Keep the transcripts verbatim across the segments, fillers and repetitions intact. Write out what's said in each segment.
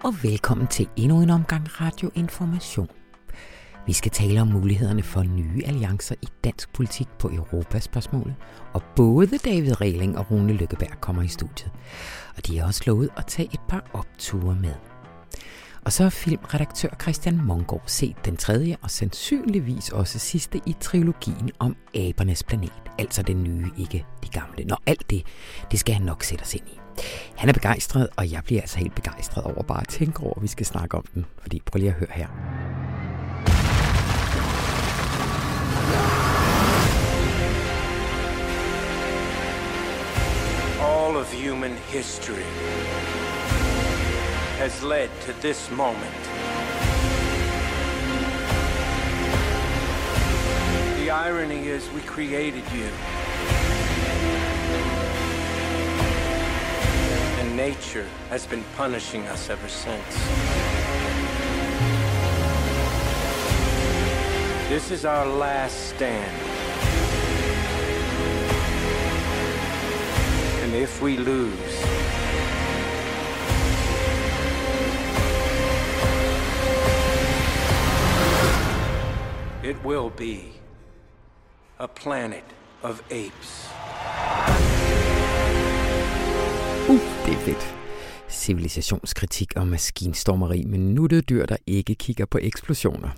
og velkommen til endnu en omgang radioinformation. Vi skal tale om mulighederne for nye alliancer i dansk politik på Europaspørgsmålet, og både David Regling og Rune Lykkeberg kommer i studiet. Og de har også lovet at tage et par opture med. Og så har filmredaktør Christian Mongård set den tredje og sandsynligvis også sidste i trilogien om abernes planet. Altså den nye, ikke de gamle. Når alt det, det skal han nok sætte os ind i. Han er begejstret, og jeg bliver altså helt begejstret over bare at tænke over, at vi skal snakke om den. Fordi prøv lige at høre her. All of human history has led to this moment. The irony is we created you. And nature has been punishing us ever since. This is our last stand. And if we lose, it will be a planet of apes. Uh, det er fedt. Civilisationskritik og maskinstormeri med nuttede dyr, der ikke kigger på eksplosioner.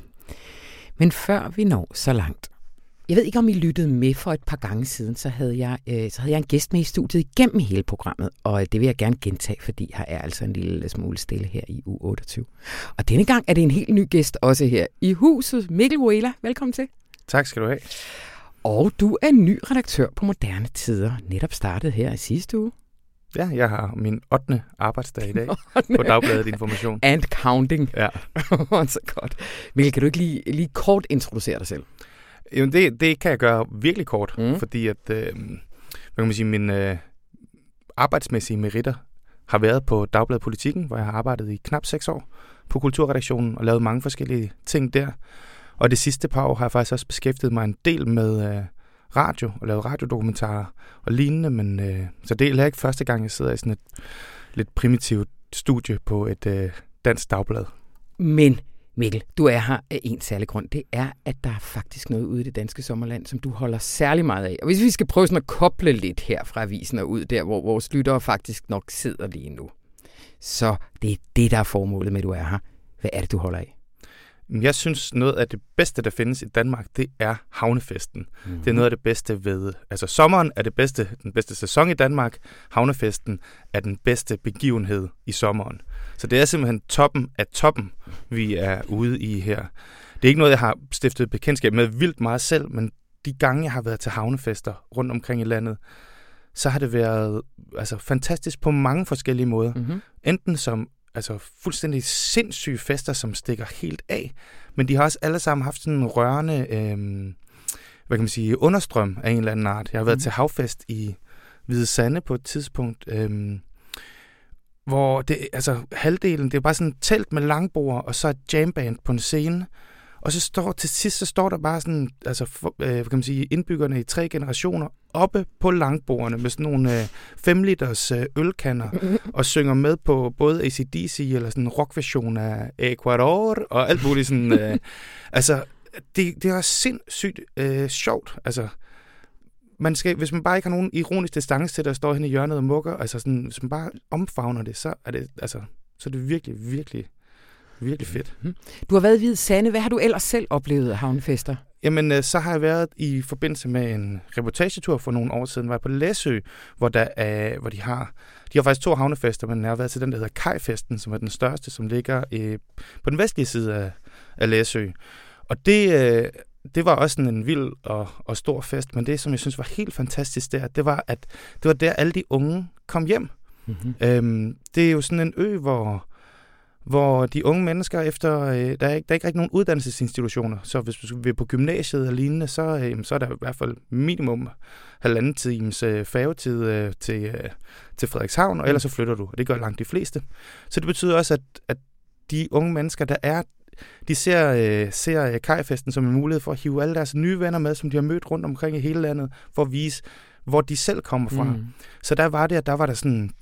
Men før vi når så langt. Jeg ved ikke, om I lyttede med for et par gange siden, så havde jeg, øh, så havde jeg en gæst med i studiet igennem hele programmet, og det vil jeg gerne gentage, fordi her er altså en lille smule stille her i uge otteogtyve. Og denne gang er det en helt ny gæst også her i huset. Mikkel Wuela, velkommen til. Tak skal du have. Og du er ny redaktør på Moderne Tider, netop startet her i sidste uge. Ja, jeg har min ottende arbejdsdag i dag på Dagbladet Information. And counting. Ja. Så godt. Mikkel, kan du ikke lige, lige kort introducere dig selv? Jo, det, det kan jeg gøre virkelig kort, mm. fordi at, øh, hvad kan man sige, mine øh, arbejdsmæssige meritter har været på Dagbladet Politikken, hvor jeg har arbejdet i knap seks år på kulturredaktionen og lavet mange forskellige ting der. Og det sidste par år har jeg faktisk også beskæftiget mig en del med øh, radio og lavet radiodokumentarer og lignende, men øh, så det er ikke første gang, jeg sidder i sådan et lidt primitivt studie på et øh, dansk dagblad. Men Mikkel, du er her af en særlig grund. Det er, at der er faktisk noget ude i det danske sommerland, som du holder særlig meget af. Og hvis vi skal prøve sådan at koble lidt her fra avisen og ud der, hvor vores lyttere faktisk nok sidder lige nu, så det er det, der er formålet med, at du er her. Hvad er det, du holder af? Jeg synes, noget af det bedste, der findes i Danmark, det er havnefesten. Mm-hmm. Det er noget af det bedste ved... Altså, sommeren er det bedste, den bedste sæson i Danmark. Havnefesten er den bedste begivenhed i sommeren. Så det er simpelthen toppen af toppen, vi er ude i her. Det er ikke noget, jeg har stiftet bekendtskab med vildt meget selv, men de gange, jeg har været til havnefester rundt omkring i landet, så har det været altså, fantastisk på mange forskellige måder. Mm-hmm. Enten som altså fuldstændig sindssyge fester, som stikker helt af. Men de har også alle sammen haft sådan en rørende, øh, hvad kan man sige, understrøm af en eller anden art. Jeg har været mm. til havfest i Hvide Sande på et tidspunkt, øh, hvor det, altså halvdelen, det er bare sådan et telt med langbord, og så et jamband på en scene. Og så står til sidst, så står der bare sådan, altså, for, øh, hvad kan man sige, indbyggerne i tre generationer oppe på langbordene med sådan nogle øh, fem liters øh, ølkanner og synger med på både A C D C eller sådan en rockversion af Ecuador og alt muligt sådan. Øh, altså, det, det er sindssygt øh, sjovt. Altså, man skal, hvis man bare ikke har nogen ironisk distance til, der står hen i hjørnet og mukker, altså sådan, hvis man bare omfavner det, så er det, altså, så er det virkelig, virkelig Virkelig fedt. Du har været i Hvide Sande. Hvad har du ellers selv oplevet af havnefester? Jamen, så har jeg været i forbindelse med en reportagetur for nogle år siden, var jeg på Læsø, hvor, der er, hvor de har de har faktisk to havnefester, men jeg har været til den, der hedder Kajfesten, som er den største, som ligger øh, på den vestlige side af, af Læsø. Og det, øh, det var også en vild og, og stor fest, men det, som jeg synes var helt fantastisk der, det var, at det var der, alle de unge kom hjem. Mm-hmm. Øhm, det er jo sådan en ø, hvor hvor de unge mennesker efter, øh, der, er ikke, der er ikke rigtig nogen uddannelsesinstitutioner, så hvis du vil på gymnasiet og lignende, så, øh, så er der i hvert fald minimum halvanden times øh, færgetid øh, til, øh, til Frederikshavn, og ellers så flytter du, og det gør langt de fleste. Så det betyder også, at, at de unge mennesker, der er, de ser, øh, ser Kajfesten som en mulighed for at hive alle deres nye venner med, som de har mødt rundt omkring i hele landet, for at vise, hvor de selv kommer fra. Mm. Så der var det, at der var der sådan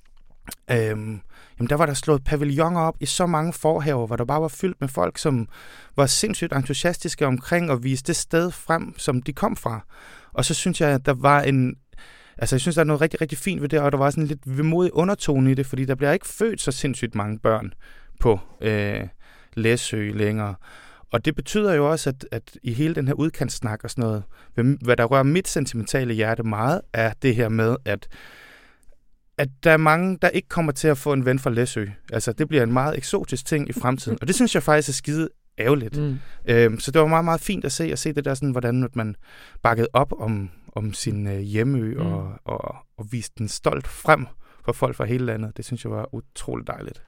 øhm, jamen der var der slået pavilloner op i så mange forhaver, hvor der bare var fyldt med folk, som var sindssygt entusiastiske omkring at vise det sted frem, som de kom fra. Og så synes jeg, at der var en... Altså, jeg synes, der er noget rigtig, rigtig fint ved det, og der var sådan lidt vemodig undertone i det, fordi der bliver ikke født så sindssygt mange børn på øh, Læsø længere. Og det betyder jo også, at, at i hele den her udkantssnak og sådan noget, hvad der rører mit sentimentale hjerte meget, er det her med, at, at der er mange, der ikke kommer til at få en ven fra Læsø. Altså, det bliver en meget eksotisk ting i fremtiden, og det synes jeg faktisk er skide ærgerligt. Mm. Øhm, så det var meget, meget fint at se, at se det der sådan, hvordan man bakkede op om, om sin øh, hjemmeø mm. og, og, og viste den stolt frem for folk fra hele landet. Det synes jeg var utroligt dejligt.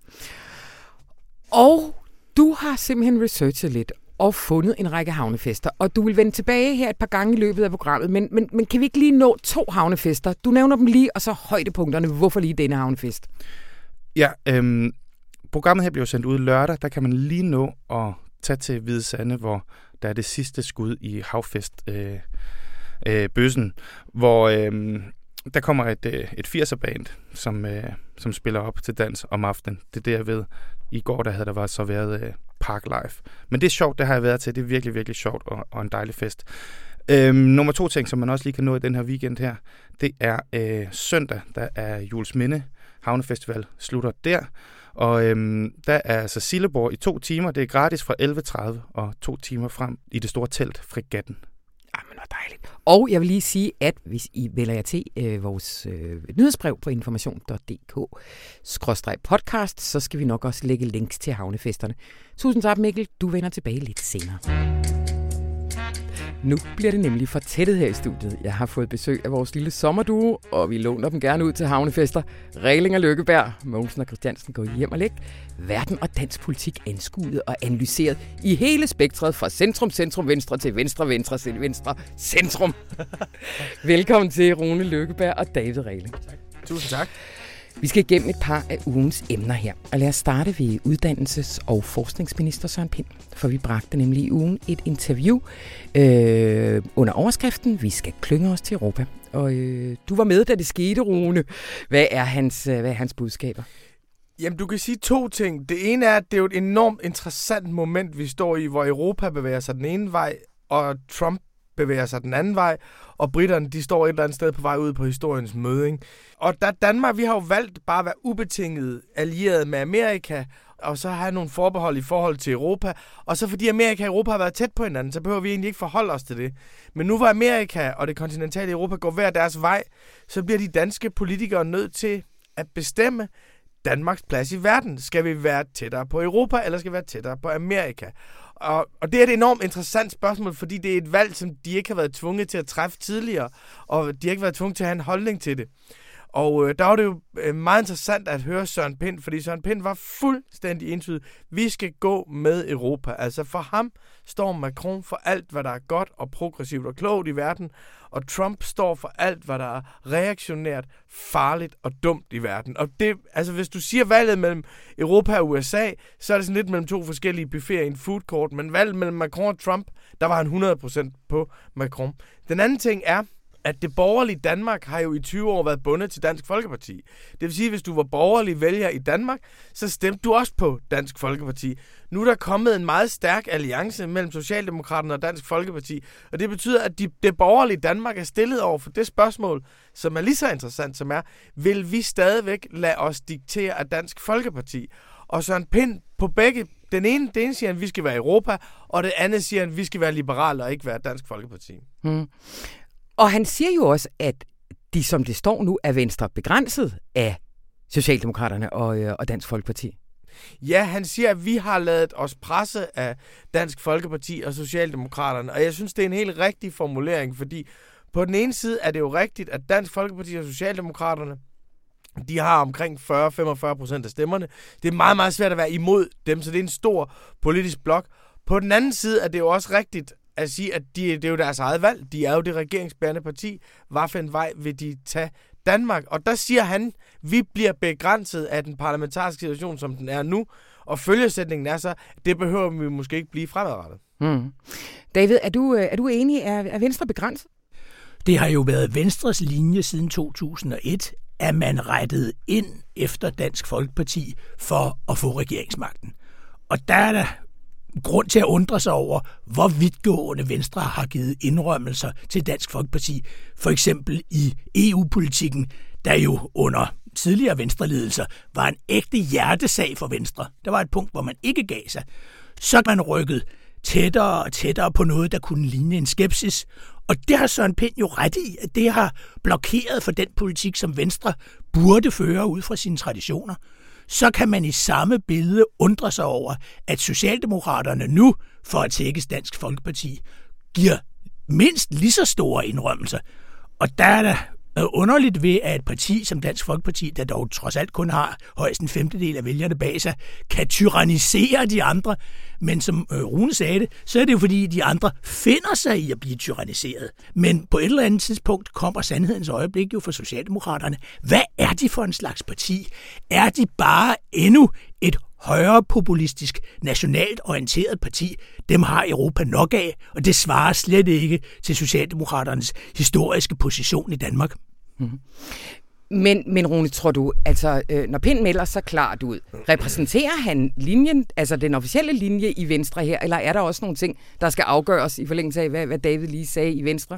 Og du har simpelthen researchet lidt og fundet en række havnefester, og du vil vende tilbage her et par gange i løbet af programmet, men, men, men kan vi ikke lige nå to havnefester? Du nævner dem lige, og så højdepunkterne. Hvorfor lige denne havnefest? Ja, øhm, programmet her bliver sendt ud lørdag. Der kan man lige nå at tage til Hvide Sande, hvor der er det sidste skud i havfest øh, øh, bøssen, hvor øh, der kommer et, øh, et firser-band, som, øh, som spiller op til dans om aftenen. Det er det, jeg ved. I går der havde der var så været øh, Park Live. Men det er sjovt, det har jeg været til. Det er virkelig, virkelig sjovt og, og en dejlig fest. Øhm, nummer to ting, som man også lige kan nå i den her weekend her, det er øh, søndag, der er Juelsminde Havnefestival slutter der. Og øhm, der er altså Silleborg i to timer. Det er gratis fra elleve tredive og to timer frem i det store telt Fregatten. Jamen, hvor dejligt. Og jeg vil lige sige, at hvis I vælger jer til øh, vores øh, nyhedsbrev på information punktum d k skråstreg podcast, så skal vi nok også lægge links til havnefesterne. Tusind tak, Mikkel. Du vender tilbage lidt senere. Nu bliver det nemlig for tættet her i studiet. Jeg har fået besøg af vores lille sommerduo, og vi låner dem gerne ud til havnefester. Regling og Løkkeberg, Mogensen og Christiansen går hjem og læg. Verden og dansk politik anskuet og analyseret i hele spektret fra centrum, centrum, venstre til venstre, venstre til venstre, centrum. Velkommen til Rune Løkkeberg og David Regling. Tak. Tusind tak. Vi skal igennem et par af ugens emner her, og lad os starte ved uddannelses- og forskningsminister Søren Pind, for vi bragte nemlig i ugen et interview øh, under overskriften, vi skal klynge os til Europa. Og øh, du var med, da det skete, Rune. Hvad er hans, hvad er hans budskaber? Jamen, du kan sige to ting. Det ene er, at det er jo et enormt interessant moment, vi står i, hvor Europa bevæger sig den ene vej, og Trump bevæger sig den anden vej, og britterne, de står et eller andet sted på vej ud på historiens møde, ikke? Og der Danmark, vi har jo valgt bare at være ubetinget allieret med Amerika, og så have nogle forbehold i forhold til Europa. Og så fordi Amerika og Europa har været tæt på hinanden, så behøver vi egentlig ikke forholde os til det. Men nu hvor Amerika og det kontinentale Europa går hver deres vej, så bliver de danske politikere nødt til at bestemme Danmarks plads i verden. Skal vi være tættere på Europa, eller skal vi være tættere på Amerika? Og, og det er et enormt interessant spørgsmål, fordi det er et valg, som de ikke har været tvunget til at træffe tidligere, og de har ikke været tvunget til at have en holdning til det. Og øh, der var det jo øh, meget interessant at høre Søren Pind, fordi Søren Pind var fuldstændig entydig. Vi skal gå med Europa. Altså for ham står Macron for alt, hvad der er godt og progressivt og klogt i verden, og Trump står for alt, hvad der er reaktionært, farligt og dumt i verden. Og det, altså hvis du siger valget mellem Europa og U S A, så er det sådan lidt mellem to forskellige buffeter i en food court, men valget mellem Macron og Trump, der var han hundrede procent på Macron. Den anden ting er, at det borgerlige Danmark har jo i tyve år været bundet til Dansk Folkeparti. Det vil sige, at hvis du var borgerlig vælger i Danmark, så stemte du også på Dansk Folkeparti. Nu er der kommet en meget stærk alliance mellem Socialdemokraterne og Dansk Folkeparti, og det betyder, at de, det borgerlige Danmark er stillet over for det spørgsmål, som er lige så interessant som er, vil vi stadigvæk lade os diktere af Dansk Folkeparti? Og Søren Pind på begge, den ene, det ene siger, at vi skal være Europa, og det andet siger, at vi skal være liberale og ikke være Dansk Folkeparti. Hmm. Og han siger jo også, at de, som det står nu, er Venstre begrænset af Socialdemokraterne og, øh, og Dansk Folkeparti. Ja, han siger, at vi har ladet os presse af Dansk Folkeparti og Socialdemokraterne, og jeg synes, det er en helt rigtig formulering, fordi på den ene side er det jo rigtigt, at Dansk Folkeparti og Socialdemokraterne, de har omkring fyrre til femogfyrre procent af stemmerne. Det er meget, meget svært at være imod dem, så det er en stor politisk blok. På den anden side er det jo også rigtigt at sige, at de, det er jo deres eget valg. De er jo det regeringsbærende parti. Hvad for en vej vil de tage Danmark? Og der siger han, vi bliver begrænset af den parlamentariske situation, som den er nu. Og følgesætningen er så, det behøver vi måske ikke blive fremadrettet. Hmm. David, er du, er du enig? Er, er Venstre begrænset? Det har jo været Venstres linje siden to tusind og et, at man rettede ind efter Dansk Folkeparti for at få regeringsmagten. Og der er der grund til at undre sig over, hvor vidtgående Venstre har givet indrømmelser til Dansk Folkeparti. For eksempel i E U-politikken, der jo under tidligere venstreledelser var en ægte hjertesag for Venstre. Der var et punkt, hvor man ikke gav sig. Så er man rykket tættere og tættere på noget, der kunne ligne en skepsis. Og det har Søren Pind jo ret i, at det har blokeret for den politik, som Venstre burde føre ud fra sine traditioner. Så kan man i samme billede undre sig over, at Socialdemokraterne nu, for at tækkes Dansk Folkeparti, giver mindst lige så store indrømmelser. Og der er der underligt ved, at et parti som Dansk Folkeparti, der dog trods alt kun har højst en femtedel af vælgerne bag sig, kan tyrannisere de andre. Men som Rune sagde det, så er det jo fordi, de andre finder sig i at blive tyranniseret. Men på et eller andet tidspunkt kommer sandhedens øjeblik jo for Socialdemokraterne. Hvad er de for en slags parti? Er de bare endnu et højrepopulistisk, nationalt orienteret parti? Dem har Europa nok af, og det svarer slet ikke til Socialdemokraternes historiske position i Danmark. Mm-hmm. Men, men Rune, tror du, altså øh, når Pind melder så klart ud, repræsenterer han linjen, altså den officielle linje i Venstre her, eller er der også nogle ting, der skal afgøres i forlængelse af, hvad, hvad David lige sagde i Venstre?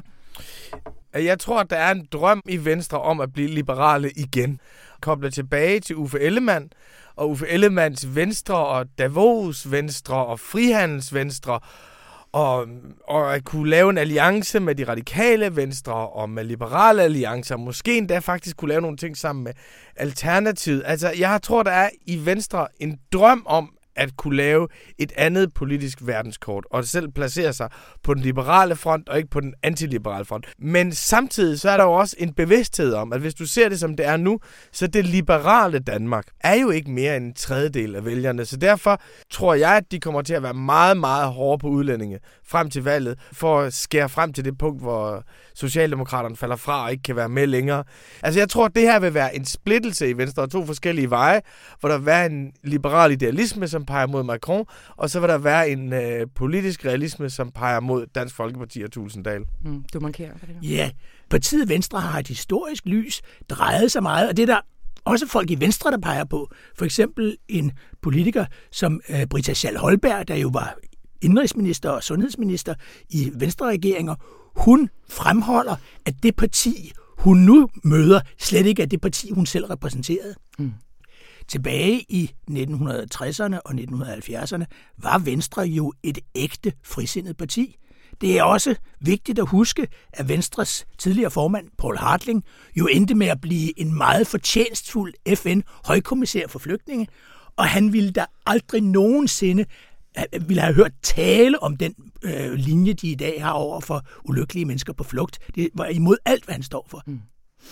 Jeg tror, at der er en drøm i Venstre om at blive liberale igen. Koblet tilbage til Uffe Ellemann, og Uffe Ellemanns Venstre, og Davos Venstre, og Frihandelsvenstre, og, og at kunne lave en alliance med de radikale Venstre, og med liberale alliancer, måske endda faktisk kunne lave nogle ting sammen med Alternativet. Altså, jeg tror, der er i Venstre en drøm om, at kunne lave et andet politisk verdenskort, og selv placere sig på den liberale front, og ikke på den antiliberale front. Men samtidig så er der jo også en bevidsthed om, at hvis du ser det som det er nu, så det liberale Danmark er jo ikke mere end en tredjedel af vælgerne. Så derfor tror jeg, at de kommer til at være meget, meget hårde på udlændinge frem til valget, for at skære frem til det punkt, hvor Socialdemokraterne falder fra og ikke kan være med længere. Altså jeg tror, at det her vil være en splittelse i Venstre, og to forskellige veje, hvor der vil være en liberal idealisme, som peger mod Macron, og så vil der være en øh, politisk realisme, som peger mod Dansk Folkeparti og Tulsendal. Mm, du markerer for det. Ja, partiet Venstre har et historisk lys drejet sig meget, og det er der også folk i Venstre, der peger på. For eksempel en politiker som øh, Britta Schall Holberg, der jo var indrigsminister og sundhedsminister i Venstre-regeringer. Hun fremholder, at det parti, hun nu møder, slet ikke er det parti, hun selv repræsenterede. Mm. Tilbage i nitten tresserne og nitten halvfjerdserne var Venstre jo et ægte frisindet parti. Det er også vigtigt at huske, at Venstres tidligere formand, Poul Hartling, jo endte med at blive en meget fortjenstfuld F N-højkommissær for flygtninge, og han ville da aldrig nogensinde ville have hørt tale om den øh, linje, de i dag har over for ulykkelige mennesker på flugt. Det var imod alt, hvad han står for. Mm.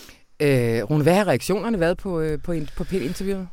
Øh, Rune, hvad har reaktionerne været på, øh, på, på Pind-interviewet?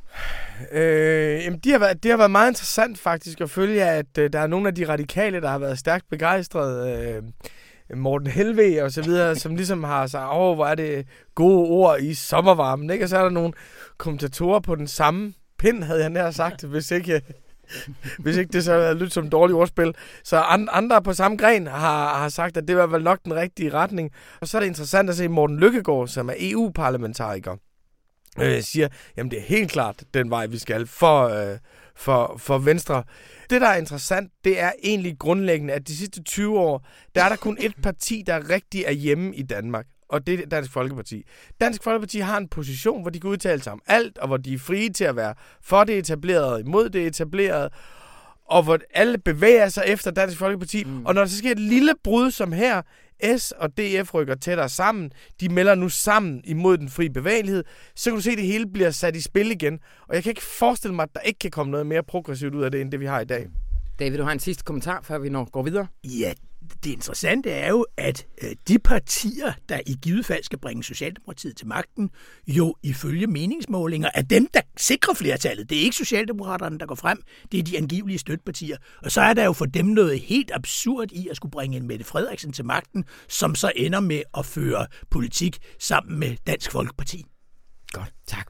Øh, jamen, de har været, det har været meget interessant faktisk at følge, at øh, der er nogle af de radikale, der har været stærkt begejstrede. Øh, Morten Helveg og så videre, som ligesom har sagt, åh, hvor er det gode ord i sommervarmen, ikke? Og så er der nogle kommentatorer på den samme pind, havde jeg nær sagt, hvis ikke... Hvis ikke det så havde lyttet som et dårligt ordspil. Så andre på samme gren har, har sagt, at det var vel nok den rigtige retning. Og så er det interessant at se Morten Løkkegaard, som er E U-parlamentariker, øh, siger, jamen det er helt klart den vej, vi skal for, øh, for, for Venstre. Det, der er interessant, det er egentlig grundlæggende, at de sidste tyve år, der er der kun et parti, der rigtig er hjemme i Danmark. Og det er Dansk Folkeparti. Dansk Folkeparti har en position, hvor de kan udtale sig om alt, og hvor de er frie til at være for det etablerede og imod det etablerede, og hvor alle bevæger sig efter Dansk Folkeparti. Mm. Og når der så sker et lille brud som her, S og D F rykker tættere sammen, de melder nu sammen imod den frie bevægelighed, så kan du se, at det hele bliver sat i spil igen. Og jeg kan ikke forestille mig, at der ikke kan komme noget mere progressivt ud af det, end det vi har i dag. David, du har en sidste kommentar, før vi når går videre. Ja, det interessante er jo, at øh, de partier, der i givet fald skal bringe Socialdemokratiet til magten, jo ifølge meningsmålinger er dem, der sikrer flertallet. Det er ikke Socialdemokraterne, der går frem. Det er de angivelige støttepartier. Og så er der jo for dem noget helt absurd i at skulle bringe en Mette Frederiksen til magten, som så ender med at føre politik sammen med Dansk Folkeparti. Godt, tak.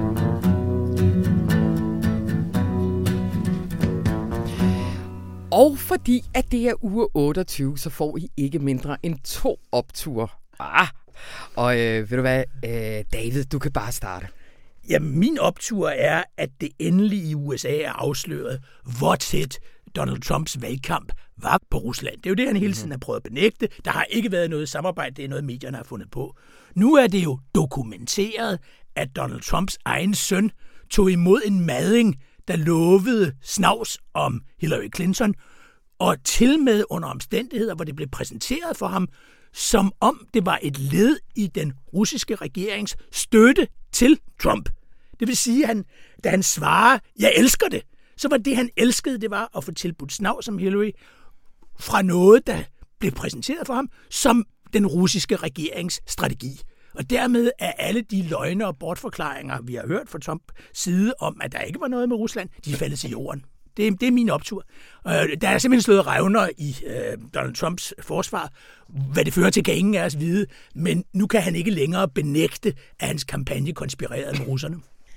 Og fordi at det er uge otteogtyve, så får I ikke mindre end to opture. Ah, Og øh, ved du hvad, øh, David, du kan bare starte. Ja, min optur er, at det endelig i U S A er afsløret, hvor tæt Donald Trumps valgkamp var på Rusland. Det er jo det, han hele tiden har prøvet at benægte. Der har ikke været noget samarbejde, det er noget, medierne har fundet på. Nu er det jo dokumenteret, at Donald Trumps egen søn tog imod en madding, der lovede snavs om Hillary Clinton, og til med under omstændigheder, hvor det blev præsenteret for ham, som om det var et led i den russiske regerings støtte til Trump. Det vil sige, at han, da han svarer, jeg elsker det, så var det, han elskede, det var at få tilbudt snavs som Hillary fra noget, der blev præsenteret for ham, som den russiske regerings strategi. Og dermed er alle de løgne og bortforklaringer, vi har hørt fra Trump side om, at der ikke var noget med Rusland, de er faldet til jorden. Det er, det er min optur. Øh, der er simpelthen slået revner i øh, Donald Trumps forsvar. Hvad det fører til, kan ingen af os vide, men nu kan han ikke længere benægte, at hans kampagne konspirerede med russerne.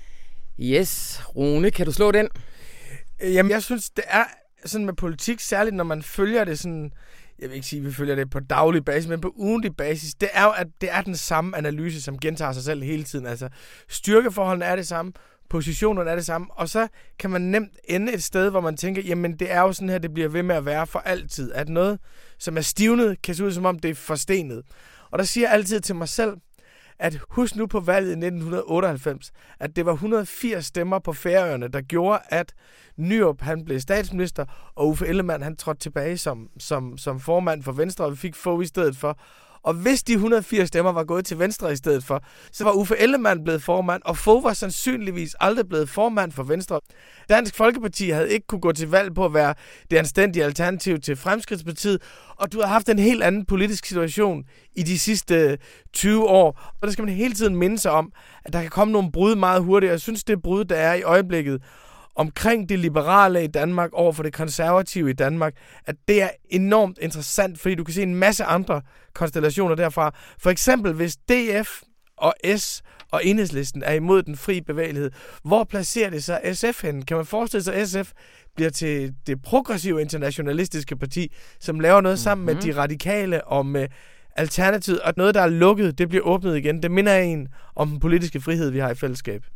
Yes, Rune, kan du slå den? Jamen, jeg synes, det er sådan med politik, særligt når man følger det sådan, jeg vil ikke sige, at vi følger det på daglig basis, men på ugentlig basis, det er jo, at det er den samme analyse, som gentager sig selv hele tiden. Altså, styrkeforholdene er det samme, positionerne er det samme, og så kan man nemt ende et sted, hvor man tænker, jamen det er jo sådan her, det bliver ved med at være for altid. At noget, som er stivnet, kan se ud som om det er forstenet. Og der siger jeg altid til mig selv, at husk nu på valget i nitten otteoghalvfems, at det var et hundrede og firs stemmer på Færøerne, der gjorde, at Nyrup han blev statsminister, og Uffe Ellemann han trådte tilbage som, som, som formand for Venstre, og vi fik Fogh i stedet for. Og hvis de et hundrede og firs stemmer var gået til Venstre i stedet for, så var Uffe Ellemann blevet formand, og Fogh var sandsynligvis aldrig blevet formand for Venstre. Dansk Folkeparti havde ikke kunne gå til valg på at være det anstændige alternativ til Fremskridtspartiet, og du har haft en helt anden politisk situation i de sidste tyve år. Og der skal man hele tiden minde sig om, at der kan komme nogle brud meget hurtigt. Jeg synes, det brud, der er i øjeblikket omkring det liberale i Danmark over for det konservative i Danmark, at det er enormt interessant, fordi du kan se en masse andre konstellationer derfra. For eksempel, hvis D F og S og Enhedslisten er imod den frie bevægelighed, hvor placerer det så S F hen? Kan man forestille sig, at S F bliver til det progressive internationalistiske parti, som laver noget sammen mm-hmm. med de radikale og med Alternativet, og noget, der er lukket, det bliver åbnet igen. Det minder en om den politiske frihed, vi har i fællesskab.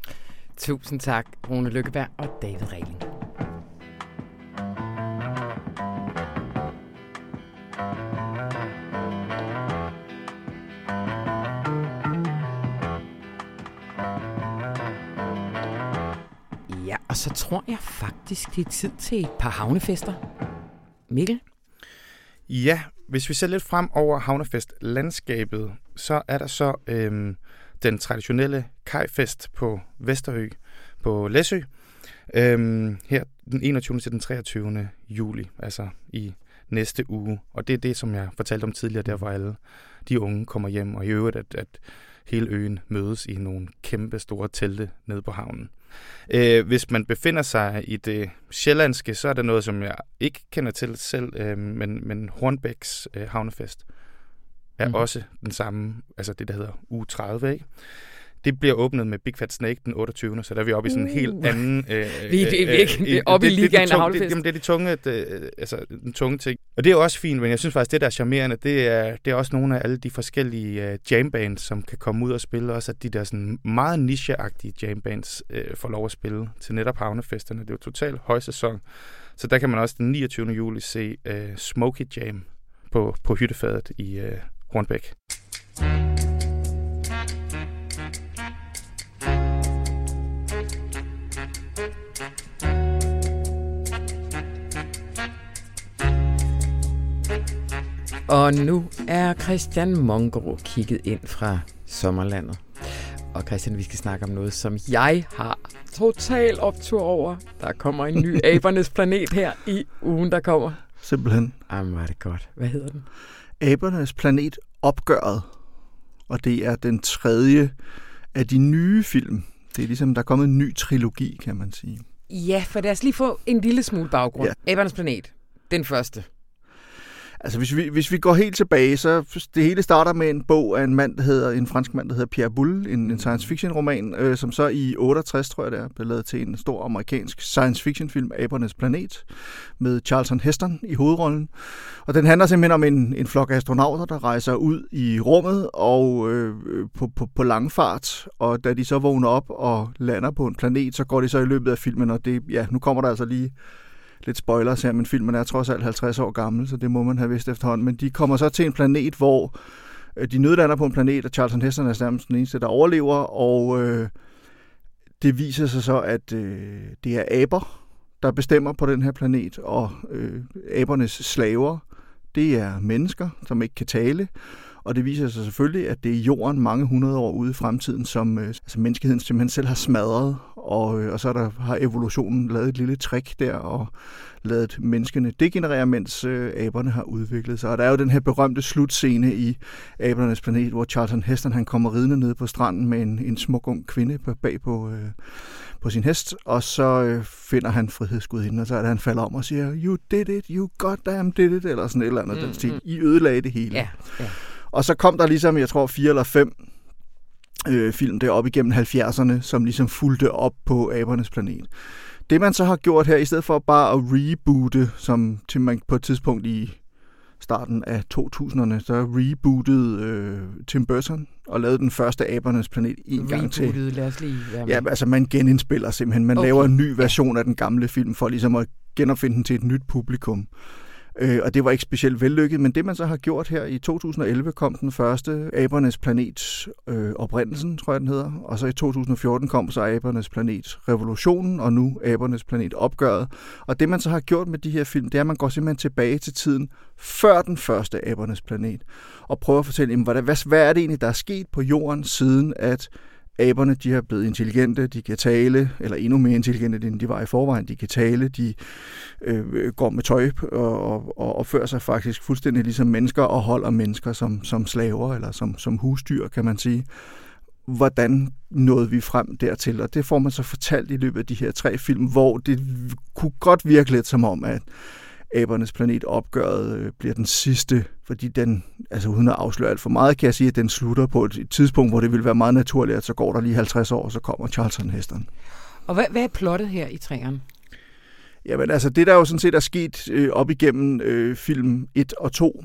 Tusind tak, Rune Lykkeberg og David Regling. Ja, og så tror jeg faktisk, det er tid til et par havnefester. Mikkel? Ja, hvis vi ser lidt frem over havnefestlandskabet, så er der så øhm, den traditionelle kajfest på Vesterø på Læsø, øhm, her den enogtyvende til den treogtyvende juli, altså i næste uge. Og det er det, som jeg fortalte om tidligere, der hvor alle de unge kommer hjem, og i øvrigt, at, at hele øen mødes i nogle kæmpe store telte nede på havnen. Øh, hvis man befinder sig i det sjællandske, så er der noget, som jeg ikke kender til selv, øh, men, men Hornbæks øh, havnefest er mm. også den samme, altså det, der hedder uge tredive, ikke? Det bliver åbnet med Big Fat Snake den otteogtyvende Så der er vi oppe i sådan en helt anden... Øh, vi er virkelig oppe i ligaen af havnefest. Det, det er de tunge, det, altså, den tunge ting. Og det er jo også fint, men jeg synes faktisk, det der er charmerende, det er, det er også nogle af alle de forskellige uh, jambands, som kan komme ud og spille. Også at de der sådan meget nicheagtige jambands uh, får lov at spille til netop havnefesterne. Det er jo totalt højsæson. Så der kan man også den niogtyvende juli se uh, Smoky Jam på, på hyttefadet i uh, Hornbæk. Og nu er Christian Mongerup kigget ind fra sommerlandet. Og Christian, vi skal snakke om noget, som jeg har total optur over. Der kommer en ny Abernes Planet her i ugen, der kommer. Simpelthen. Jamen, var det godt. Hvad hedder den? Abernes Planet Opgøret. Og det er den tredje af de nye film. Det er ligesom, der er kommet en ny trilogi, kan man sige. Ja, for lad os lige få en lille smule baggrund. Ja. Abernes Planet, den første. Altså, hvis vi, hvis vi går helt tilbage, så det hele starter med en bog af en mand, der hedder, en fransk mand, der hedder Pierre Boulle, en, en science fiction roman, øh, som så i otteogtres, tror jeg det er, blev lavet til en stor amerikansk science fiction film, Abernes Planet, med Charlton Heston i hovedrollen. Og den handler simpelthen om en, en flok astronauter, der rejser ud i rummet og øh, på, på, på langfart, og da de så vågner op og lander på en planet, så går de så i løbet af filmen, og det, ja, nu kommer der altså lige lidt spoilers her, men filmen er trods alt halvtreds år gammel, så det må man have vidst efterhånden. Men de kommer så til en planet, hvor de nødlander på en planet, og Charlton Heston er nærmest den eneste, der overlever, og øh, det viser sig så, at øh, det er aber, der bestemmer på den her planet, og øh, abernes slaver, det er mennesker, som ikke kan tale, og det viser sig selvfølgelig, at det er jorden mange hundrede år ude i fremtiden, som øh, altså menneskeheden simpelthen selv har smadret, og, øh, og så der, har evolutionen lavet et lille trick der, og lavet menneskene degenerere, mens øh, aberne har udviklet sig. Og der er jo den her berømte slutscene i Abernes Planet, hvor Charlton Heston han kommer ridende ned på stranden med en, en smuk ung kvinde bag på, øh, på sin hest, og så øh, finder han frihedsgudinden, og så er det, han falder om og siger, you did it, you goddamn did it, eller sådan et eller andet. Mm, den stil. I ødelagde det hele. Ja, ja. Og så kom der ligesom, jeg tror, fire eller fem øh, film deroppe igennem halvfjerdserne, som ligesom fulgte op på Abernes Planet. Det man så har gjort her, i stedet for bare at reboote, som til man på et tidspunkt i starten af to tusinderne, så rebootede øh, Tim Burton og lavede den første Abernes Planet en gang til. Rebootet, lad os lige være med. Ja, altså man genindspiller simpelthen. Man okay. laver en ny version af den gamle film, for ligesom at genopfinde den til et nyt publikum. Øh, og det var ikke specielt vellykket, men det man så har gjort her i to tusind og elleve kom den første Abernes Planet øh, oprindelsen, tror jeg den hedder, og så i to tusind og fjorten kom så Abernes Planet Revolutionen, og nu Abernes Planet Opgøret. Og det man så har gjort med de her film, det er, at man går simpelthen tilbage til tiden før den første Abernes Planet, og prøver at fortælle, jamen, hvad, hvad, hvad er det egentlig, der er sket på jorden, siden at aberne, de er blevet intelligente, de kan tale, eller endnu mere intelligente, end de var i forvejen. De kan tale, de øh, går med tøj og, og, og opfører sig faktisk fuldstændig ligesom mennesker, og holder mennesker som, som slaver, eller som, som husdyr, kan man sige. Hvordan nåede vi frem dertil? Og det får man så fortalt i løbet af de her tre film, hvor det kunne godt virke lidt som om, at Abernes Planet Opgøret øh, bliver den sidste, fordi den, altså uden at afsløre alt for meget, kan jeg sige, at den slutter på et tidspunkt, hvor det vil være meget naturligt, at så går der lige halvtreds år, og så kommer Charlton Heston. Og hvad, hvad er plottet her i træerne? Jamen altså, det der jo sådan set er sket øh, op igennem øh, film et og to,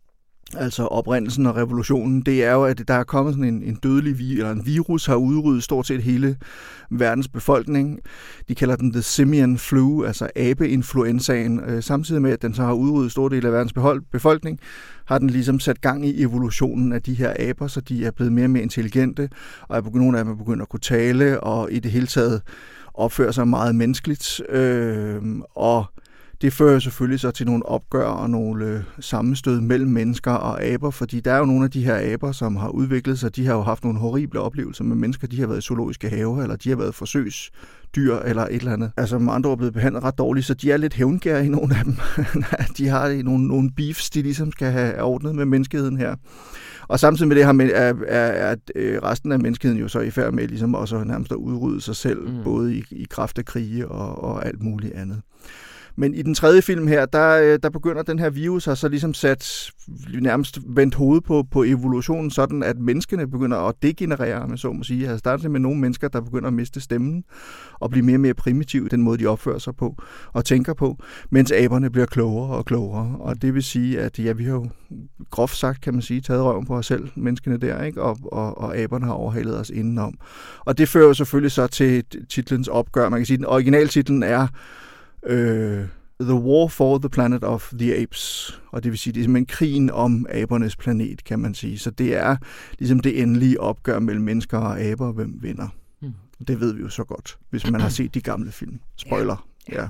altså oprindelsen og revolutionen, det er jo, at der er kommet sådan en, en dødelig vi, eller en virus, har udryddet stort set hele verdens befolkning. De kalder den the simian flu, altså abeinfluenzaen. Øh, samtidig med, at den så har udryddet store del af verdens behold, befolkning, har den ligesom sat gang i evolutionen af de her aber, så de er blevet mere og mere intelligente, og er begyndt, nogle af dem er begyndt at kunne tale, og i det hele taget opfører sig meget menneskeligt. Øh, og det fører selvfølgelig så til nogle opgør og nogle øh, sammenstød mellem mennesker og aber, fordi der er jo nogle af de her aber, som har udviklet sig, de har jo haft nogle horrible oplevelser med mennesker, de har været i zoologiske haver, eller de har været forsøgsdyr, eller et eller andet. Altså med andre ord blevet behandlet ret dårligt, så de er lidt hævngære i nogle af dem. De har nogle, nogle beefs, de ligesom skal have ordnet med menneskeheden her. Og samtidig med det her er, er, er resten af menneskeheden jo så i færd med ligesom også nærmest at udrydde sig selv, mm. både i, i kraft af krige og, og alt muligt andet. Men i den tredje film her, der, der begynder den her virus har så ligesom sat nærmest vendt hovedet på, på evolutionen, sådan at menneskene begynder at degenerere, med så må sige. Altså, der er simpelthen nogle mennesker, der begynder at miste stemmen og blive mere og mere primitive i den måde, de opfører sig på og tænker på, mens aberne bliver klogere og klogere. Og det vil sige, at ja, vi har jo groft sagt, kan man sige, taget røven på os selv, menneskene der, ikke? Og, og, og aberne har overhalet os indenom. Og det fører jo selvfølgelig så til titlens opgør. Man kan sige, at den originaltitlen er Uh, The War for the Planet of the Apes, og det vil sige, det er simpelthen krigen om abernes planet, kan man sige. Så det er ligesom det endelige opgør mellem mennesker og aber, hvem vinder. Mm. Det ved vi jo så godt, hvis man har set de gamle film. Spoiler. Ja.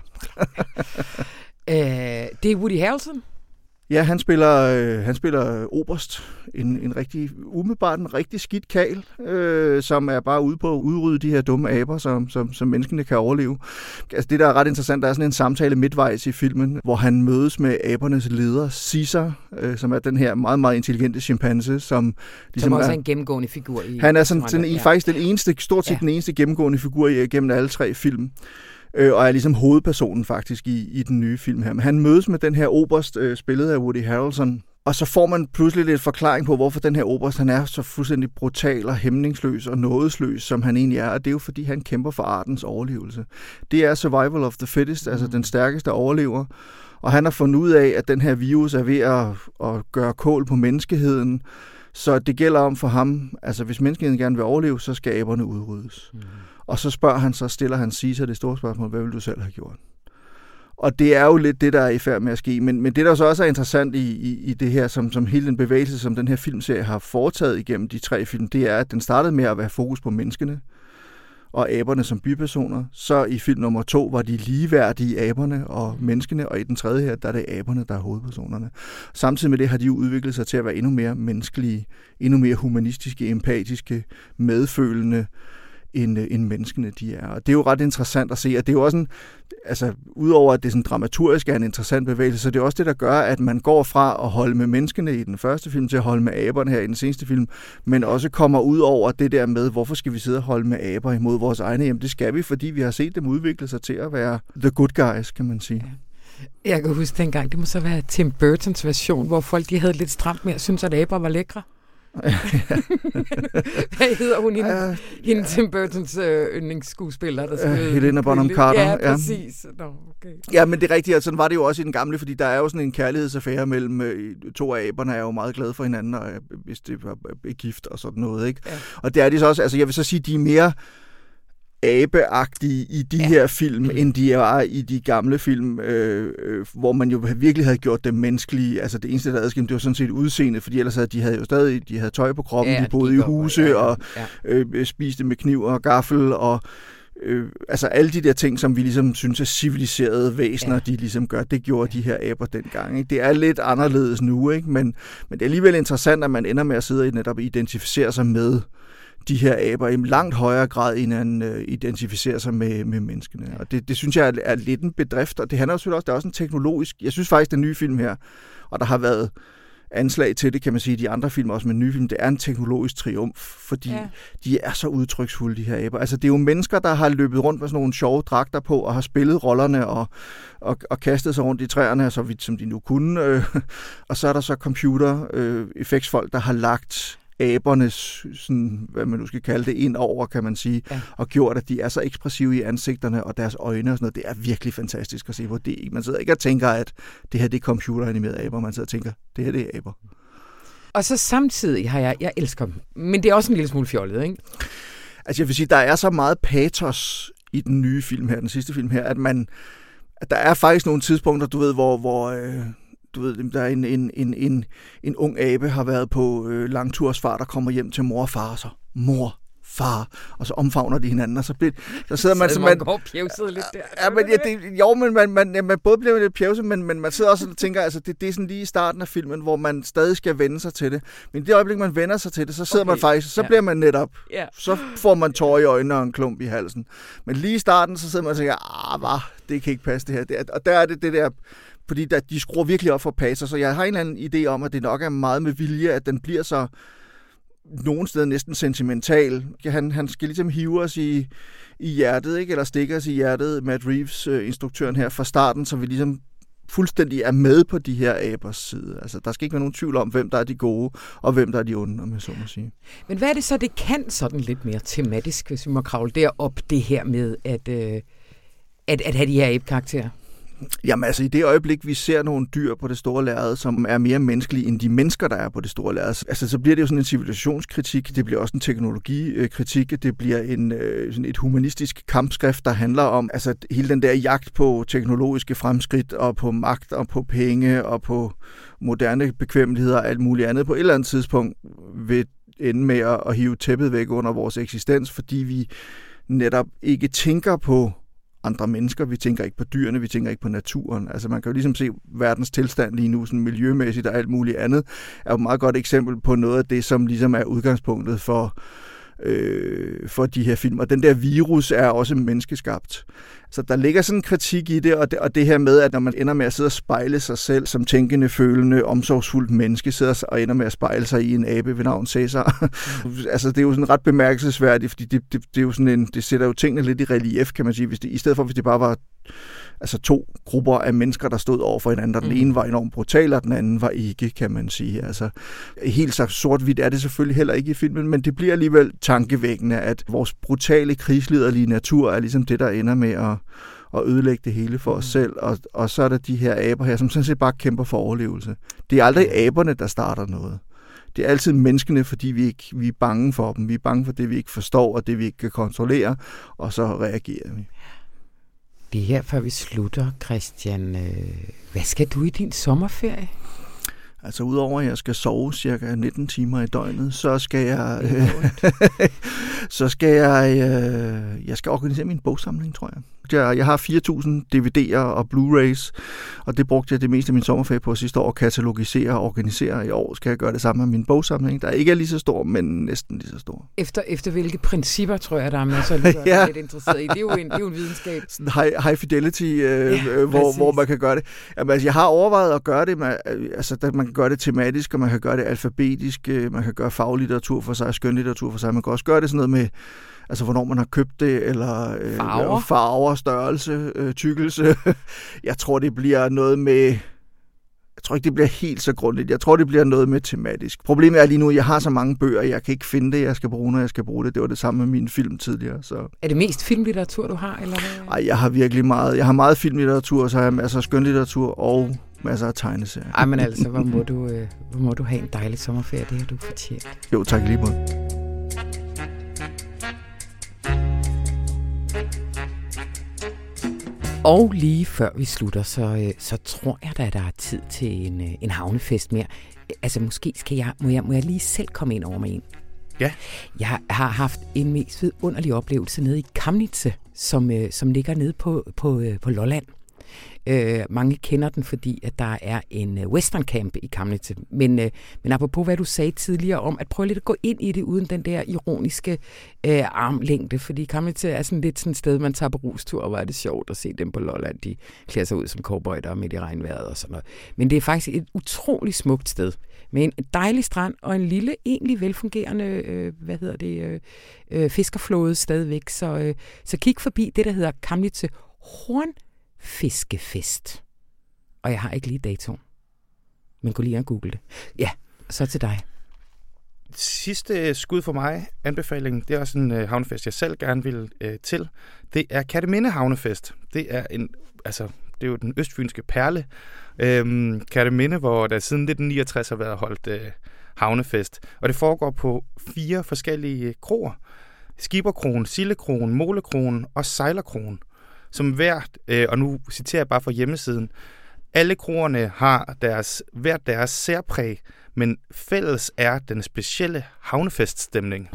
ja. uh, det er Woody Harrelson. Ja, han spiller, øh, han spiller oberst, en, en rigtig, umiddelbart en rigtig skidt kal, øh, som er bare ude på at udrydde de her dumme aber, som, som, som menneskene kan overleve. Altså det, der er ret interessant, der er sådan en samtale midtvejs i filmen, hvor han mødes med abernes leder, Caesar, øh, som er den her meget, meget intelligente chimpanse, som... Ligesom som også er en gennemgående figur i... Han er sådan, sådan, ja. faktisk den eneste, stort set ja. den eneste gennemgående figur i, gennem alle tre film. øh, og er ligesom hovedpersonen faktisk i, i den nye film her. Men han mødes med den her oberst, øh, spillet af Woody Harrelson, og så får man pludselig lidt forklaring på, hvorfor den her oberst, han er så fuldstændig brutal og hæmningsløs og nådesløs, som han egentlig er, og det er jo fordi, han kæmper for artens overlevelse. Det er survival of the fittest, mm. altså den stærkeste overlever, og han har fundet ud af, at den her virus er ved at, at gøre kål på menneskeheden, så det gælder om for ham, altså hvis menneskeheden gerne vil overleve, så skal aberne udryddes. Mm. Og så spørger han, så stiller han Caesar det store spørgsmål, hvad vil du selv have gjort? Og det er jo lidt det, der er i færd med at ske. Men, men det, der så også er interessant i, i, i det her, som, som hele den bevægelse, som den her filmserie har foretaget igennem de tre film, det er, at den startede med at være fokus på menneskene og aberne som bipersoner. Så i film nummer to var de ligeværdige aberne og menneskene, og i den tredje her, der er det aberne, der er hovedpersonerne. Samtidig med det har de jo udviklet sig til at være endnu mere menneskelige, endnu mere humanistiske, empatiske, medfølende, end, end menneskene de er. Og det er jo ret interessant at se, og det er jo også en, altså udover at det sådan dramaturgisk er en interessant bevægelse, så det er også det, der gør, at man går fra at holde med menneskene i den første film til at holde med aberne her i den seneste film, men også kommer ud over det der med, hvorfor skal vi sidde og holde med aber imod vores egne hjem? Det skal vi, fordi vi har set dem udvikle sig til at være the good guys, kan man sige. Ja. Jeg kan huske dengang, det må så være Tim Burtons version, hvor folk de havde lidt stramt med at synes, at aber var lækre. Hvad hedder hun? Hende, uh, hende Tim Burtons øh, yndlingsskuespiller, der spillede... Uh, Helena Bonham Carter. Ja, præcis. Ja. No, okay. Ja, men det er rigtigt, og sådan var det jo også i den gamle, fordi der er jo sådan en kærlighedsaffære mellem øh, to af aberne, er jo meget glade for hinanden, og, øh, hvis det var øh, gift og sådan noget, ikke? Ja. Og det er de så også, altså jeg vil så sige, de er mere abeagtige i de ja. her film, end de er i de gamle film, øh, øh, hvor man jo virkelig havde gjort dem menneskelige. Altså det eneste, der adskilte, det var sådan set udseende, fordi ellers havde de havde jo stadig de havde tøj på kroppen, ja, de boede i huse ja, ja. og øh, spiste med kniv og gaffel, og øh, altså alle de der ting, som vi ligesom synes er civiliserede væsener, ja. de ligesom gør, det gjorde de her aber dengang. Ikke? Det er lidt anderledes nu, ikke? Men, men det er alligevel interessant, at man ender med at sidde og netop identificere sig med de her aber i langt højere grad, end han øh, identificerer sig med, med menneskene. Og det, det synes jeg er, er lidt en bedrift, og det handler selvfølgelig også, der er også en teknologisk, jeg synes faktisk, den nye film her, og der har været anslag til det, kan man sige, de andre film også med nye film, det er en teknologisk triumf, fordi ja. de er så udtryksfulde, de her aber. Altså, det er jo mennesker, der har løbet rundt med sådan nogle sjove dragter på, og har spillet rollerne, og, og, og kastet sig rundt i træerne, så vidt som de nu kunne. Øh, og så er der så computer-effektsfolk, øh, der har lagt abernes, sådan, hvad man nu skal kalde det, ind over, kan man sige, ja. og gjort, at de er så ekspressive i ansigterne og deres øjne og sådan noget. Det er virkelig fantastisk at se på. Det, man sidder ikke og tænker, at det her det er computeranimerede aber. Man sidder og tænker, det her det er aber. Og så samtidig har jeg, jeg elsker dem, men det er også en lille smule fjollet, ikke? Altså jeg vil sige, der er så meget patos i den nye film her, den sidste film her, at man, at der er faktisk nogle tidspunkter, du ved, hvor, hvor øh, du ved, der er en, en, en, en, en ung abe har været på øh, langtursfart og kommer hjem til mor og far, og så mor, far, og så omfavner de hinanden, og så, bliver, så sidder man... Så man går pjevset lidt der. Ja, men, ja, det, jo, men man, man, ja, man både bliver lidt pjevset, men, men man sidder også og tænker, altså det, det er sådan lige i starten af filmen, hvor man stadig skal vende sig til det. Men i det øjeblik, man vender sig til det, så sidder okay. man faktisk, så ja. bliver man netop, ja. så får man tårer i øjnene og en klump i halsen. Men lige i starten, så sidder man og tænker, ah, hvad, det kan ikke passe det her. Det, og der er det det der... Fordi der, de skruer virkelig op for passer, så jeg har en eller anden idé om, at det nok er meget med vilje, at den bliver så nogen steder næsten sentimental. Han, han skal ligesom hive os i, i hjertet, ikke? Eller stikke os i hjertet, Matt Reeves, øh, instruktøren her, fra starten, så vi ligesom fuldstændig er med på de her abers side. Altså, der skal ikke være nogen tvivl om, hvem der er de gode, og hvem der er de onde, om jeg så må sige. Men hvad er det så, det kan sådan lidt mere tematisk, hvis vi må kravle derop, det her med at, øh, at, at have de her abe-karakterer? Jamen altså, i det øjeblik, vi ser nogle dyr på det store lærred, som er mere menneskelige end de mennesker, der er på det store lærred, altså, så bliver det jo sådan en civilisationskritik, det bliver også en teknologikritik, det bliver en, øh, sådan et humanistisk kampskrift, der handler om altså, hele den der jagt på teknologiske fremskridt, og på magt, og på penge, og på moderne bekvemmeligheder og alt muligt andet. På et eller andet tidspunkt vil ende med at, at hive tæppet væk under vores eksistens, fordi vi netop ikke tænker på andre mennesker, vi tænker ikke på dyrene, vi tænker ikke på naturen. Altså man kan jo ligesom se verdens tilstand lige nu, sådan miljømæssigt og alt muligt andet, er jo et meget godt eksempel på noget af det, som ligesom er udgangspunktet for øh, for de her film. Og den der virus er også menneskeskabt. Så der ligger sådan en kritik i det og, det, og det her med, at når man ender med at sidde og spejle sig selv som tænkende, følende, omsorgsfuldt menneske, sidder og ender med at spejle sig i en abe ved navn Cæsar. Mm. altså, det er jo sådan ret bemærkelsesværdigt, fordi det, det, det, er jo sådan en, det sætter jo tingene lidt i relief, kan man sige, hvis det, i stedet for, hvis det bare var altså to grupper af mennesker, der stod over for hinanden, og den mm. ene var enormt brutal, og den anden var ikke, kan man sige. Altså, helt så sort-hvidt er det selvfølgelig heller ikke i filmen, men det bliver alligevel tankevækkende, at vores brutale, krigsliderlige natur er ligesom det, der ender med at, at ødelægge det hele for os selv, og, og så er der de her aber her, som sådan set bare kæmper for overlevelse. Det er aldrig aberne, der starter noget. Det er altid menneskene, fordi vi, ikke, vi er bange for dem. Vi er bange for det, vi ikke forstår, og det, vi ikke kan kontrollere, og så reagerer vi. Det er her, før vi slutter, Christian. Hvad skal du i din sommerferie? Altså udover at jeg skal sove cirka nitten timer i døgnet, så skal jeg så skal jeg øh, jeg skal organisere min bogsamling, tror jeg. Jeg, jeg har fire tusind D V D'er og Blu-rays, og det brugte jeg det meste af min sommerferie på sidste år at katalogisere og organisere. I år skal jeg gøre det samme med min bogsamling, der ikke er lige så stor, men næsten lige så stor. Efter, efter hvilke principper, tror jeg, der er masser af lyttere, ja. lidt interesseret i. Det er jo en, det er jo en videnskab. Sådan high, high fidelity, øh, ja, hvor, hvor man kan gøre det. Jamen, altså, jeg har overvejet at gøre det, med, altså, at man kan gøre det tematisk, og man kan gøre det alfabetisk, man kan gøre faglitteratur for sig, skønlitteratur for sig. Man kan også gøre det sådan noget med, altså hvornår man har købt det, eller øh, farver, farver størrelse, øh, tykkelse. Jeg tror, det bliver noget med... Jeg tror ikke, det bliver helt så grundigt. Jeg tror, det bliver noget med tematisk. Problemet er lige nu, at jeg har så mange bøger, jeg kan ikke finde det, jeg skal bruge, når jeg skal bruge det. Det var det samme med min film tidligere. Så. Er det mest filmlitteratur, du har? Eller hvad? Ej, jeg har virkelig meget. Jeg har meget filmlitteratur, og så har jeg masser af skønlitteratur og masser af tegneserier. Ej, men altså, hvor må du, øh, hvor må du have en dejlig sommerferie, det har du fortjent. Jo, tak lige måde. Og lige før vi slutter, så, så tror jeg da, at der er tid til en, en havnefest mere. Altså måske skal jeg, må, jeg, må jeg lige selv komme ind over med en. Ja. Jeg har haft en mest vidunderlig oplevelse nede i Kamnitze, som, som ligger nede på, på, på Lolland. Øh, mange kender den, fordi at der er en western camp i Kamnitze. Men, øh, men apropos hvad du sagde tidligere om, at prøve lidt at gå ind i det uden den der ironiske øh, armlængde, fordi Kamnitze er sådan lidt sådan et sted, man tager på rustur, og hvor er det sjovt at se dem på Lolland. De klæder sig ud som cowboyder midt i regnvejret og sådan noget. Men det er faktisk et utroligt smukt sted, med en dejlig strand og en lille, egentlig velfungerende, øh, hvad hedder det, øh, øh, fiskerflåde stadigvæk. Så, øh, så kig forbi det, der hedder Kamnitze Horn Fiskefest. Og jeg har ikke lige datoen. Men gå lige og google det. Ja, så til dig. Sidste skud for mig, anbefaling, det er også en øh, havnefest, jeg selv gerne vil øh, til. Det er Kerteminde Havnefest. Det er en, altså, det er jo den østfynske perle. Øhm, Kerteminde, hvor der siden nitten niogtres har været holdt øh, havnefest. Og det foregår på fire forskellige kroer. Skiberkroen, Sillekroen, Målekroen og Sejlerkroen. Som hvert, øh, og nu citerer jeg bare fra hjemmesiden, alle kroerne har deres, hvert deres særpræg, men fælles er den specielle havnefeststemning.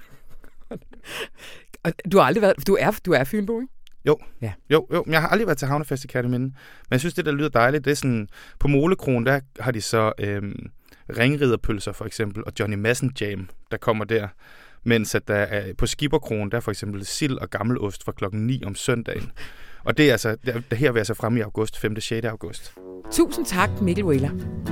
Du har aldrig været, du er, du er fynbo, ikke? Jo, ja. jo, jo, men jeg har aldrig været til havnefest i Kerteminde. Men jeg synes, det der lyder dejligt, det er sådan, på Målekroen, der har de så øhm, ringriderpølser for eksempel, og Johnny Madsen Jam, der kommer der. Mens at der er, på Skiberkroen, der er for eksempel sild og gammelost fra klokken ni om søndagen. Og det er altså, der, der her vil jeg så frem i august, femte og sjette august. Tusind tak, Mikkel Wheeler.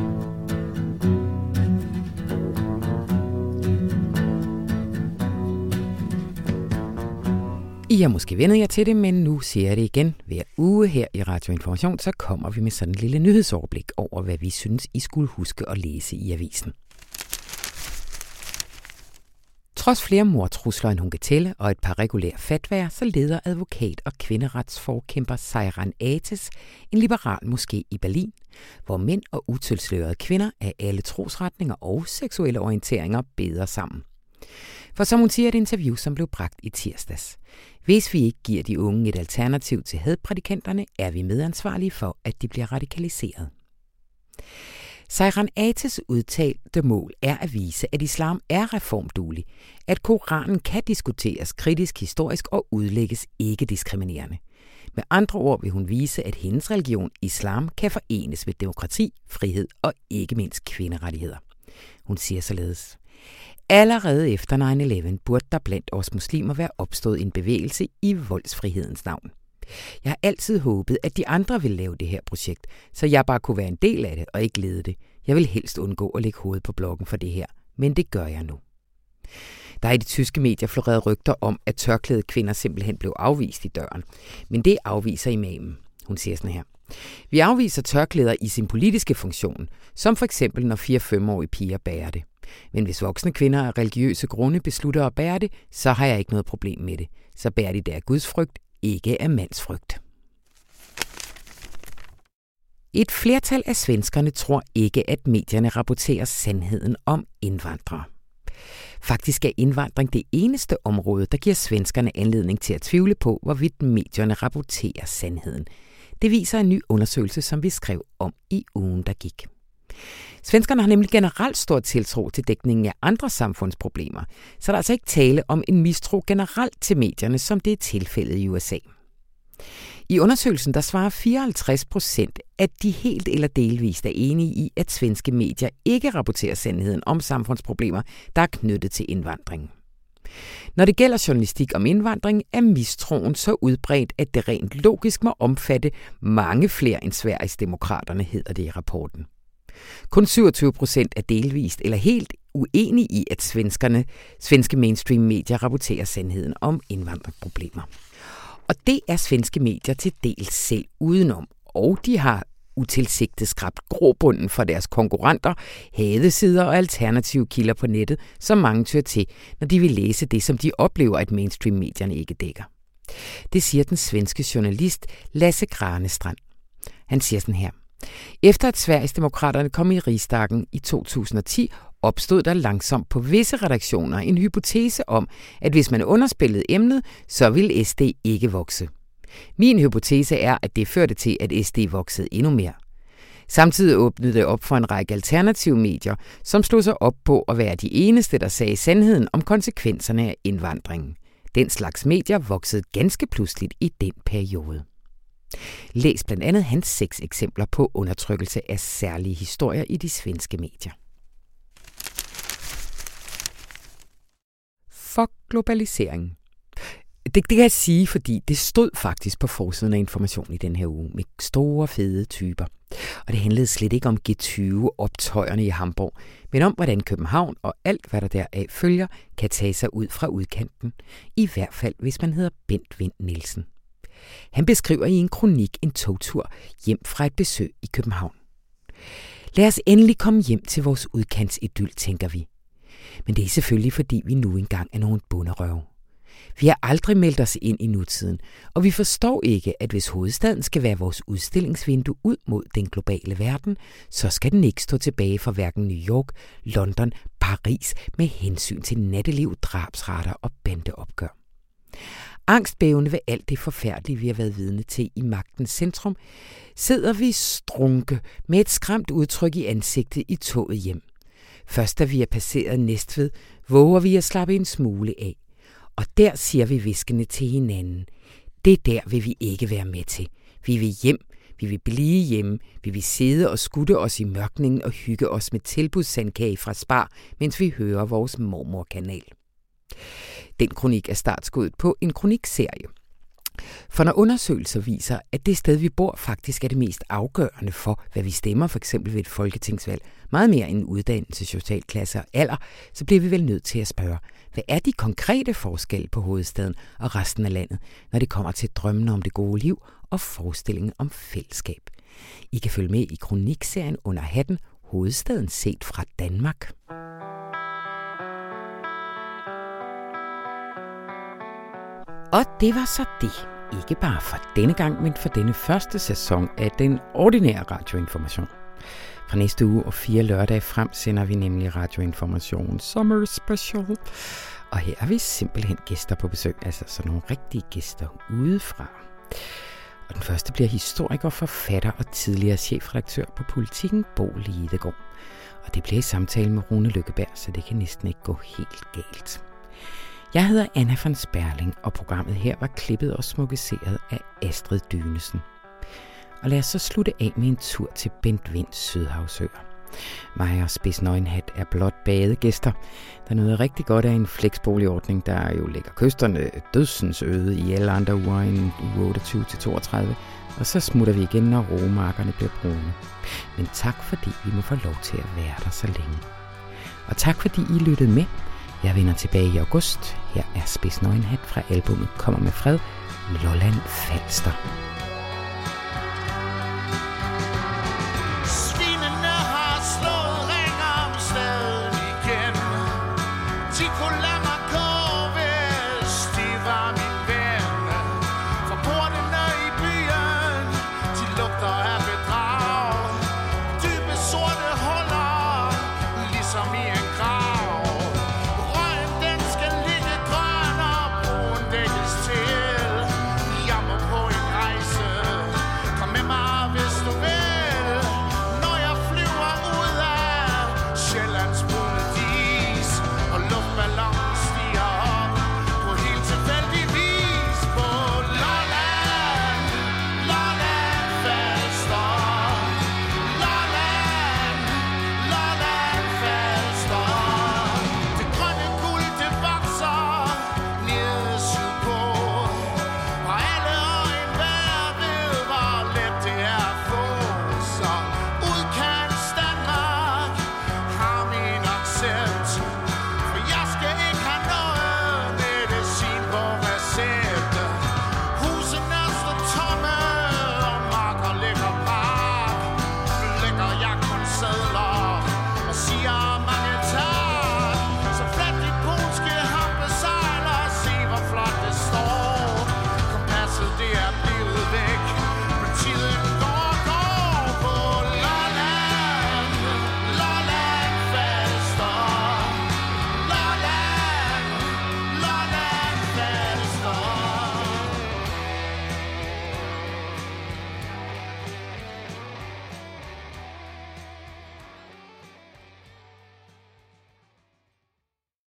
I har måske vendet jer til det, men nu siger jeg det igen. Hver uge her i Radio Information, så kommer vi med sådan en lille nyhedsoverblik over, hvad vi synes, I skulle huske at læse i avisen. Trods flere mordtrusler, end hun kan tælle, og et par regulære fatwaer, så leder advokat og kvinderetsforkæmper Seyran Ates en liberal moské i Berlin, hvor mænd og utilslørede kvinder af alle trosretninger og seksuelle orienteringer beder sammen. For som hun siger i et interview, som blev bragt i tirsdags: hvis vi ikke giver de unge et alternativ til hadprædikanterne, er vi medansvarlige for, at de bliver radikaliseret. Seyran Ates udtalte mål er at vise, at islam er reformduelig, at Koranen kan diskuteres kritisk, historisk og udlægges ikke-diskriminerende. Med andre ord vil hun vise, at hendes religion, islam, kan forenes med demokrati, frihed og ikke mindst kvinderettigheder. Hun siger således: Allerede efter nine eleven burde der blandt os muslimer være opstået en bevægelse i voldsfrihedens navn. Jeg har altid håbet, at de andre ville lave det her projekt, så jeg bare kunne være en del af det og ikke lede det. Jeg vil helst undgå at lægge hovedet på blokken for det her, men det gør jeg nu. Der er i de tyske medier floreret rygter om, at tørklædede kvinder simpelthen blev afvist i døren. Men det afviser imamen. Hun siger sådan her. Vi afviser tørklæder i sin politiske funktion, som for eksempel når fire-femårige piger bærer det. Men hvis voksne kvinder af religiøse grunde beslutter at bære det, så har jeg ikke noget problem med det. Så bærer de der Guds frygt, ikke af mands frygt. Et flertal af svenskerne tror ikke, at medierne rapporterer sandheden om indvandrere. Faktisk er indvandring det eneste område, der giver svenskerne anledning til at tvivle på, hvorvidt medierne rapporterer sandheden. Det viser en ny undersøgelse, som vi skrev om i ugen, der gik. Svenskerne har nemlig generelt stor tiltro til dækningen af andre samfundsproblemer, så der er altså ikke tale om en mistro generelt til medierne, som det er tilfældet i U S A. I undersøgelsen der svarer fireoghalvtreds procent, at de helt eller delvist er enige i, at svenske medier ikke rapporterer sandheden om samfundsproblemer, der er knyttet til indvandring. Når det gælder journalistik om indvandring, er mistroen så udbredt, at det rent logisk må omfatte mange flere end Sverigesdemokraterne, hedder det i rapporten. Kun syvogtyve procent er delvist eller helt uenige i, at svenskerne, svenske mainstream-medier rapporterer sandheden om indvandringsproblemer. Og det er svenske medier til dels selv udenom, og de har utilsigtet skrabt grobunden for deres konkurrenter, hadesider og alternative kilder på nettet, som mange tør til, når de vil læse det, som de oplever, at mainstream-medierne ikke dækker. Det siger den svenske journalist Lasse Granestrand. Han siger sådan her. Efter at Sverigesdemokraterne kom i Rigsdagen i to tusind og ti, opstod der langsomt på visse redaktioner en hypotese om, at hvis man underspillede emnet, så ville S D ikke vokse. Min hypotese er, at det førte til, at S D voksede endnu mere. Samtidig åbnede det op for en række alternative medier, som slog sig op på at være de eneste, der sagde sandheden om konsekvenserne af indvandringen. Den slags medier voksede ganske pludseligt i den periode. Læs blandt andet hans seks eksempler på undertrykkelse af særlige historier i de svenske medier. For globalisering. Det, det kan jeg sige, fordi det stod faktisk på forsiden af Information i den her uge med store, fede typer. Og det handlede slet ikke om G tyve-optøjerne i Hamburg, men om, hvordan København og alt, hvad der deraf følger, kan tage sig ud fra udkanten. I hvert fald, hvis man hedder Bent Vind Nielsen. Han beskriver i en kronik en togtur hjem fra et besøg i København. Lad os endelig komme hjem til vores udkantsidyl, tænker vi. Men det er selvfølgelig, fordi vi nu engang er nogle bonderøve. Vi har aldrig meldt os ind i nutiden, og vi forstår ikke, at hvis hovedstaden skal være vores udstillingsvindue ud mod den globale verden, så skal den ikke stå tilbage for hverken New York, London, Paris med hensyn til natteliv, drabsrater og bandeopgør. Angstbævende ved alt det forfærdelige, vi har været vidne til i magtens centrum, sidder vi strunke med et skræmt udtryk i ansigtet i toget hjem. Først da vi er passeret Næstved, våger vi at slappe en smule af. Og der siger vi hviskende til hinanden, det der vil vi ikke være med til. Vi vil hjem, vi vil blive hjemme, vi vil sidde og skutte os i mørkningen og hygge os med tilbudssandkage fra Spar, mens vi hører vores mormorkanal. Den kronik er startskuddet på en kronikserie. For når undersøgelser viser, at det sted, vi bor, faktisk er det mest afgørende for, hvad vi stemmer, for eksempel ved et folketingsvalg, meget mere end uddannelse, social klasse og alder, så bliver vi vel nødt til at spørge, hvad er de konkrete forskelle på hovedstaden og resten af landet, når det kommer til drømmene om det gode liv og forestillingen om fællesskab? I kan følge med i kronikserien Under hatten, hovedstaden set fra Danmark. Og det var så det. Ikke bare for denne gang, men for denne første sæson af den ordinære radioinformation. Fra næste uge og fire lørdage frem sender vi nemlig radioinformation Summer Special. Og her har vi simpelthen gæster på besøg, altså sådan nogle rigtige gæster udefra. Og den første bliver historiker, forfatter og tidligere chefredaktør på Politikken, Bo Lidegaard. Og det bliver i samtale med Rune Lykkeberg, så det kan næsten ikke gå helt galt. Jeg hedder Anna von Sperling, og programmet her var klippet og smukkeseret af Astrid Dynesen. Og lad os så slutte af med en tur til Bent Vinds Sydhavsøer. Mig og Spidsnøgenhat er blot badegæster, der nyder rigtig godt af en fleksboligordning, der jo lægger kysterne dødsens øde i alle andre uger end uge otteogtyve til toogtredive, og så smutter vi igen, når roemarkerne bliver brune. Men tak fordi vi må få lov til at være der så længe. Og tak fordi I lyttede med. Jeg vender tilbage i august. Her er Spidsnøgenhat fra albumet Kommer med fred, Lolland Falster.